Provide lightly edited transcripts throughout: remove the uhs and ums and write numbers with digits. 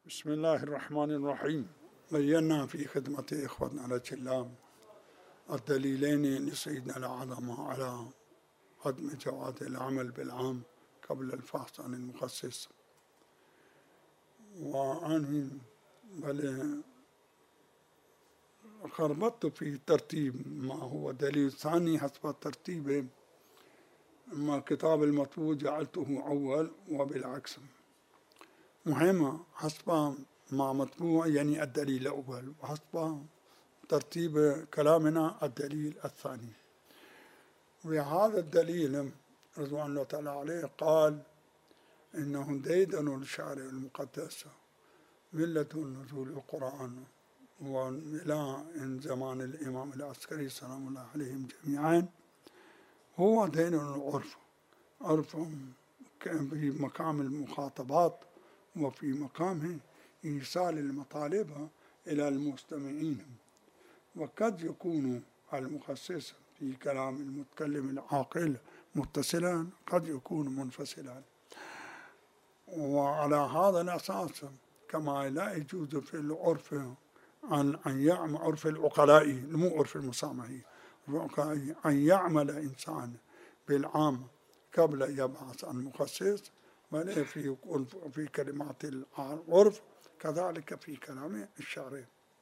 بسم الله الرحمن الرحيم. بينا في خدمة إخوتنا الأجلاء الدليلين لسيدنا الأعظم على عدم جواز العمل بالعام قبل الفحص عن المخصص، وأنا بل خربطت في ترتيب ما هو دليل ثاني حسب الترتيب، أما كتاب المطبوع جعلته أول وبالعكس. مهمة حسب ما مطبوع يعني الدليل الأول، وحسب ترتيب كلامنا الدليل الثاني. وهذا الدليل رضوان الله تعالى عليه قال إنه ديدن الشارع المقدس ملة نزول القرآن وإلى إن زمان الإمام العسكري سلام الله عليهم جميعا، هو دين العرف، عرف في مقام المخاطبات وفي مقام إيصال المطالب إلى المستمعين. وقد يكون المخصص في كلام المتكلم العاقل متصلا، قد يكون منفصلا. وعلى هذا الأساس كما لا يجوز في العرف أن يعمل عرف العقلاء مو عرف المسامحي، أن يعمل إنسان بالعام قبل يبحث عن مخصص، بل في كلمات العرف كذلك في كلام الشارع.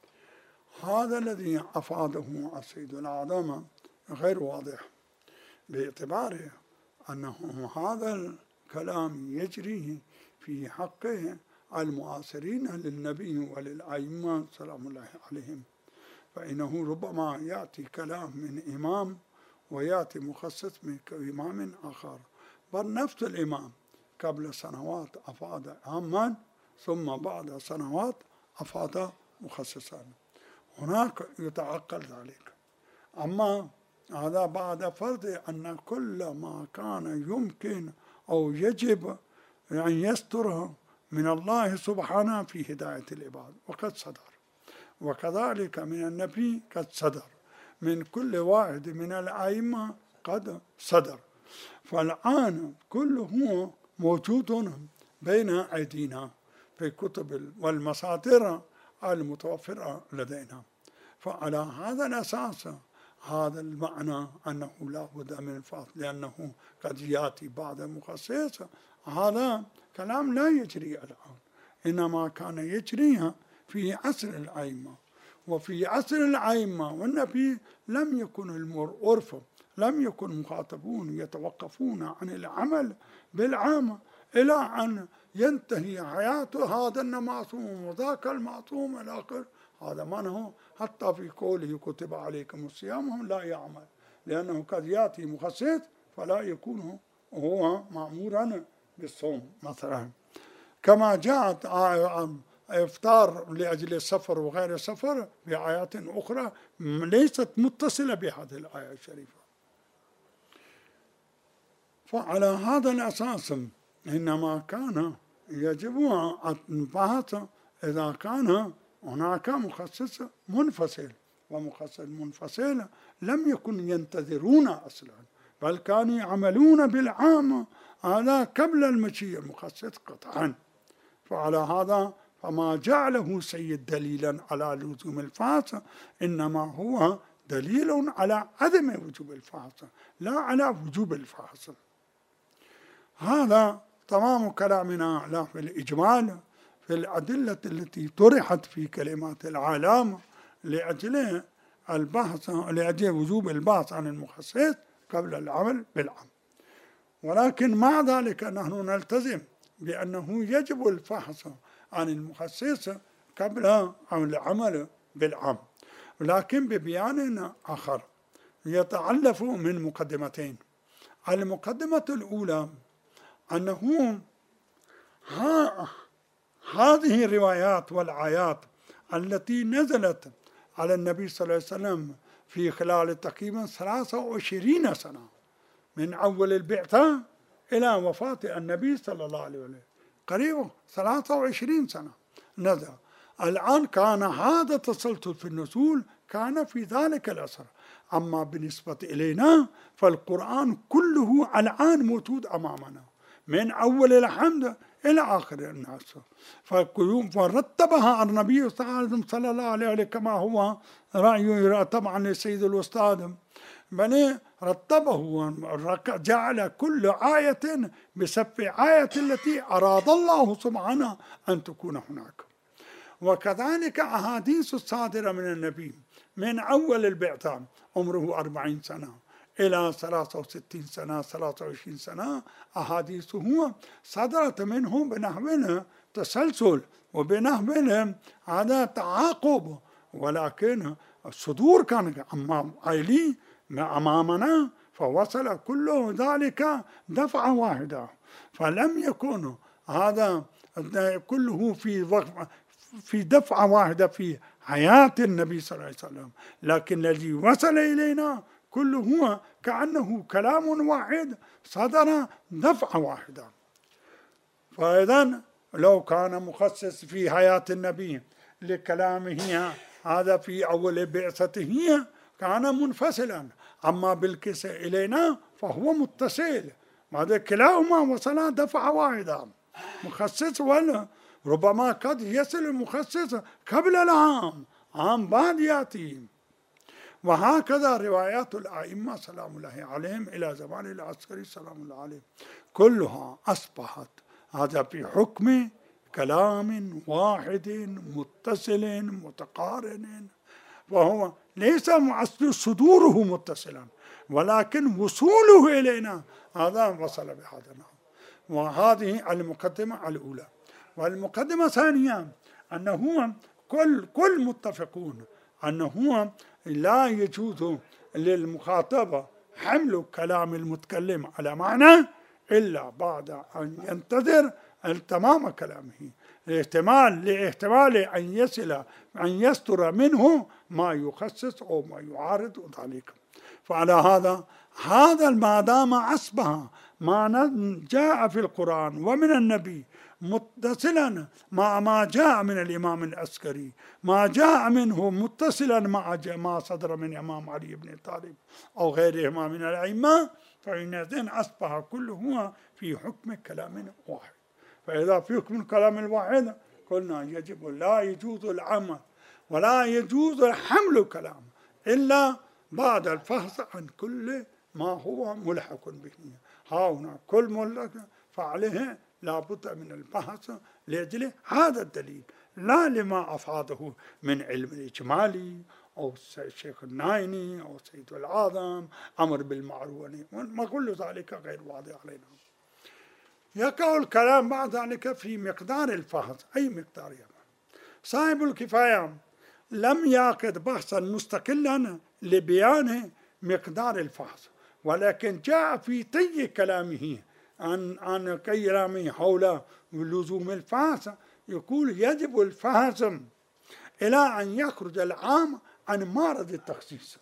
هذا الذي أفاده السيد الأعظم غير واضح، باعتبار أنه هذا الكلام يجري في حق المعاصرين للنبي وللأئمة سلام الله عليهم، فإنه ربما يأتي كلام من إمام ويأتي مخصص من إمام آخر، بل نفس الإمام قبل سنوات أفاد عاما ثم بعد سنوات أفاد مخصصا، هناك يتعقل ذلك. أما هذا بعد فرض أن كل ما كان يمكن أو يجب أن يستره من الله سبحانه في هداية العباد وقد صدر، وكذلك من النبي قد صدر، من كل واحد من الأئمة قد صدر. فالآن كله موجود بين أيدينا في الكتب والمصادر المتوفرة لدينا. فعلى هذا الأساس هذا المعنى أنه لا بد من الفحص لأنه قد يأتي بعد مخصص، هذا كلام لا يجري الآن، إنما كان يجري في عصر الأئمة. وفي عصر الأئمة والنبي لم يكن العرف، لم يكن مخاطبون يتوقفون عن العمل بالعام إلى أن ينتهي حياته هذا المعصوم وذاك المعصوم إلى آخر. هذا منه حتى في قوله كتب عليكم الصيام هم لا يعمل، لأنه قد يأتي مخصص فلا يكون هو مأمورا بالصوم مثلا، كما جاءت إفطار لأجل السفر وغير السفر في آيات أخرى ليست متصلة بهذه الآية الشريفة. فعلى هذا الأساس إنما كان يجب البحث إذا كان هناك مخصص منفصل، ومخصص منفصل لم يكن ينتظرون أصلا، بل كانوا يعملون بالعام هذا قبل المجيء المخصص قطعا. فعلى هذا فما جعله سيد دليلا على لزوم الفحص إنما هو دليل على عدم وجوب الفحص لا على وجوب الفحص. هذا تمام كلامنا لا في الإجمال في الأدلة التي طرحت في كلمات العالم لأجل البحث، لأجل وجوب البحث عن المخصص قبل العمل بالعام. ولكن مع ذلك نحن نلتزم بأنه يجب الفحص عن المخصص قبل العمل بالعام، ولكن ببيان آخر يتألف من مقدمتين. المقدمة الأولى أنه هذه الروايات والآيات التي نزلت على النبي صلى الله عليه وسلم في خلال تقريبا 23 سنة من أول البعثة إلى وفاة النبي صلى الله عليه وسلم، قريبا 23 سنة نزل. الآن كان هذا التسلسل في النزول كان في ذلك العصر، أما بالنسبة إلينا فالقرآن كله الآن موجود أمامنا من أول الحمد إلى آخر الناس. فرتبها النبي صلى الله عليه وسلم كما هو رأيه طبعا للسيد الأستاذ، بل رتبه جعل كل آية بسبب آية التي أراد الله سبحانه أن تكون هناك. وكذلك أحاديث الصادرة من النبي من أول البعثة عمره 40 سنة إلى 63 سنة 23 سنة، أحاديثه صدرت منه بنحو تسلسل وبنحو هذا تعاقب، ولكن الصدور كان أمامنا، فوصل كل ذلك دفعة واحدة، فلم يكن هذا كله في دفعة واحدة في حياة النبي صلى الله عليه وسلم، لكن الذي وصل إلينا كله هو كأنه كلام واحد صدر دفعة واحدة. فإذا لو كان مخصص في حياة النبي لكلامه هذا في أول بعثته كان منفصلا، أما بالكس إلينا فهو متصل، هذا كلاهما وصلا دفعة واحدة مخصص، ولا ربما قد يصل المخصص قبل العام، عام بعد يأتي. وهكذا روايات الأئمة سلام الله عليهم إلى زمان العسكري سلام الله عليه كلها أصبحت هذا في حكم كلام واحد متصل متقارن، وهو ليس صدوره متصلا، ولكن وصوله إلينا هذا وصل بهذا النحو. وهذه المقدمة الأولى. والمقدمة الثانية أنه كل متفقون أنه لا يجوز للمخاطبة حمل كلام المتكلم على معنى إلا بعد أن ينتظر تمام كلامه، لاحتمال أن يستر منه ما يخصص أو ما يعارض ذلك. فعلى هذا ما دام أصبح ما جاء في القرآن ومن النبي متصلا مع ما جاء من الإمام العسكري، ما جاء منه متصلا مع ما صدر من إمام علي بن طالب أو غيرهما من الأئمة، فإذن أصبح كله في حكم كلام واحد. فإذا في حكم كلام الواحد قلنا يجب لا يجوز العمل ولا يجوز حمل كلام إلا بعد الفحص عن كل ما هو ملحق به. ها هنا كل ملحق فعليه لا بد من البحث لأجل هذا الدليل، لا لما أفاده من علم الإجمالي أو الشيخ النايني أو سيد العظم أمر بالمعروف، ما كل ذلك غير واضح علينا. يقع الكلام بعد ذلك في مقدار الفحص، أي مقدار صاحب الكفاية لم يعقد بحثا مستقلا لبيان مقدار الفحص، ولكن جاء في طي كلامه عن كلامه حول لزوم الفحص يقول يجب الفحص إلى أن يخرج العام عن معرض التخصيص.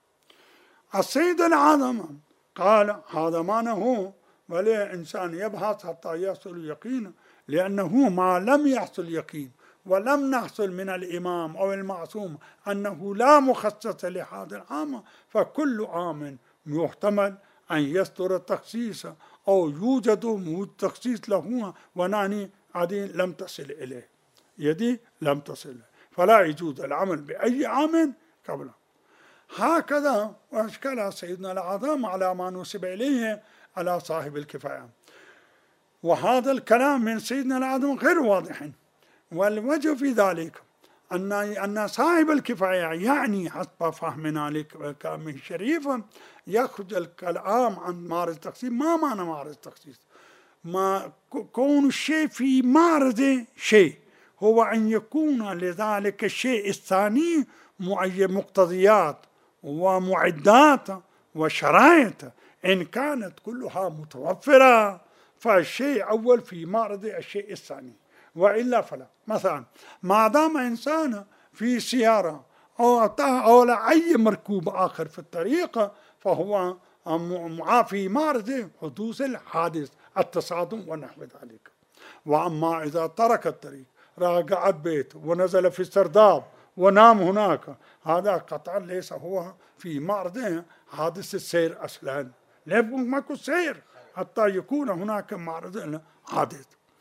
السيد العظم قال هذا معناه ولا إنسان يبحث حتى يحصل يقين، لأنه ما لم يحصل يقين ولم نحصل من الإمام أو المعصوم أنه لا مخصص لهذا العام، فكل عام يحتمل أن يصدر التخصيص أو يوجد تخصيص له ونعني هذه لم تصل إليه، يدي لم تصل، فلا يجوز العمل بأي عام قبله. هكذا وأشكال سيدنا العظام على ما نسب إليه على صاحب الكفاية. وهذا الكلام من سيدنا العظام غير واضح، والوجه في ذلك أن صاحب الكفاية يعني حسب فهمنا لكلامه الشريف يخرج الكلام عن معرض التخصيص. ما معنى معرض التخصيص؟ ما كون الشيء في معرض شيء هو أن يكون لذلك الشيء الثاني مقتضيات ومعدات وشرائط، إن كانت كلها متوفرة فالشيء أول في معرض الشيء الثاني، وإلا فلا. مثلا ما دام إنسان في سيارة أو أي مركوب آخر في الطريق فهو في معرض حدوث الحادث التصادم ونحو ذلك. وأما إذا ترك الطريق راجع بيت ونزل في السرداب ونام هناك، هذا قطعا ليس هو في معرض حادث السير أصلا، لا ماكو سير حتى يكون هناك معرض حادث.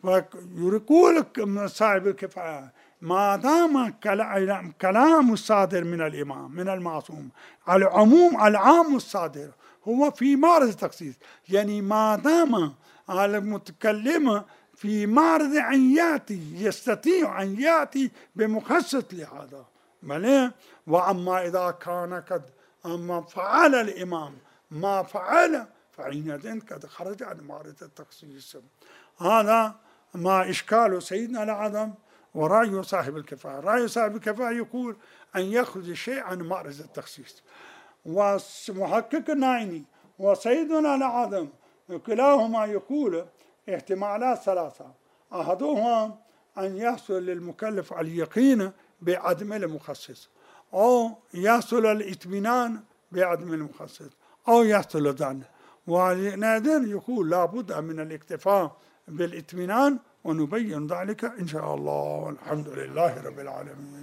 ويقول لك صاحب الكفاية ما دام كلام الصادر من الإمام من المعصوم على العموم العام الصادر هو في معرض التخصيص، يعني ما دام على المتكلم في معرض أن يأتي يستطيع أن يأتي بمخصص لهذا. وأما إذا كان قد أما فعل الإمام ما فعل فحينئذ قد خرج عن معرض التخصيص. هذا ما إشكال سيدنا الأعظم ورأي صاحب الكفاية. رأي صاحب الكفاية يقول أن يخرج الشيء عن معرض التخصيص، ومحقق النايني وسيدنا الأعظم كلاهما يقول احتمالات ثلاثة: أحدهما أن يحصل للمكلف اليقين بعدم المخصص، أو يحصل الاطمئنان بعدم المخصص، أو يحصل الظن. ونادر يقول لابد من الاكتفاء بالاطمئنان، ونبين ذلك إن شاء الله. والحمد لله رب العالمين.